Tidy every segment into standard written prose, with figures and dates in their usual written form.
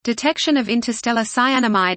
Detection of interstellar cyanamide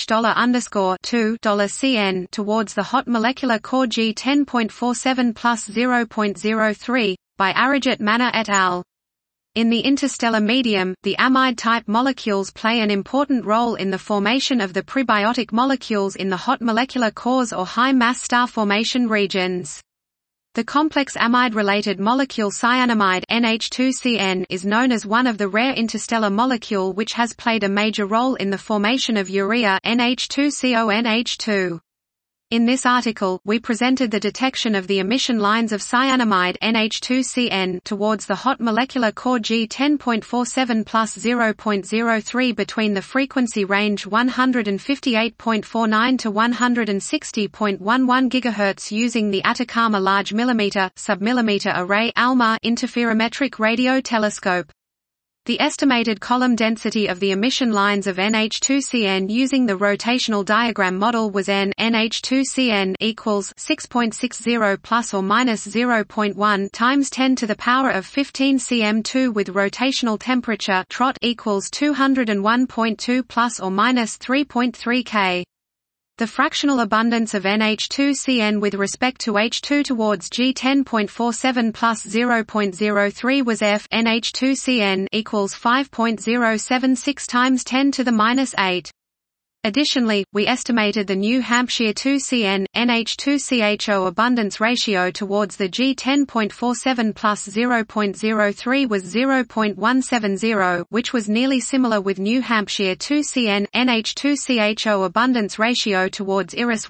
NH$_2 towards the hot molecular core G10.47 plus 0.03, by Arijit Manna et al. In the interstellar medium, the amide-type molecules play an important role in the formation of the prebiotic molecules in the hot molecular cores or high-mass star formation regions. The complex amide-related molecule cyanamide NH2CN is known as one of the rare interstellar molecule which has played a major role in the formation of urea NH2CONH2. In this article, we presented the detection of the emission lines of cyanamide NH2CN towards the hot molecular core G10.47 plus 0.03 between the frequency range 158.49 to 160.11 GHz using the Atacama Large Millimeter, Submillimeter Array (ALMA) interferometric radio telescope. The estimated column density of the emission lines of NH2CN using the rotational diagram model was NH2CN equals 6.60 plus or minus 0.1 times 10 to the power of 15 cm2 with rotational temperature (trot) equals 201.2 plus or minus 3.3 K. The fractional abundance of NH2CN with respect to H2 towards G10.47 plus 0.03 was F NH2CN equals 5.076 times 10 to the minus 8. Additionally, we estimated the New Hampshire 2CN, NH2CHO abundance ratio towards the G10.47 plus 0.03 was 0.170, which was nearly similar with New Hampshire 2CN, NH2CHO abundance ratio towards IRIS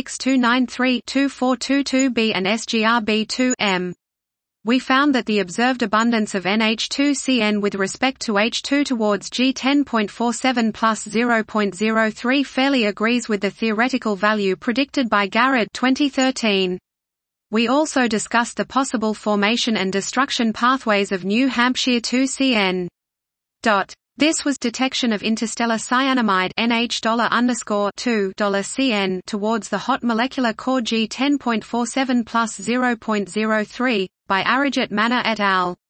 16293-2422b and SGRB2-M. We found that the observed abundance of NH2CN with respect to H2 towards G10.47 plus 0.03 fairly agrees with the theoretical value predicted by Garrod 2013. We also discussed the possible formation and destruction pathways of New Hampshire 2CN. This was detection of interstellar cyanamide NH$_2 towards the hot molecular core G10.47 plus 0.03, by Arijit Manna et al.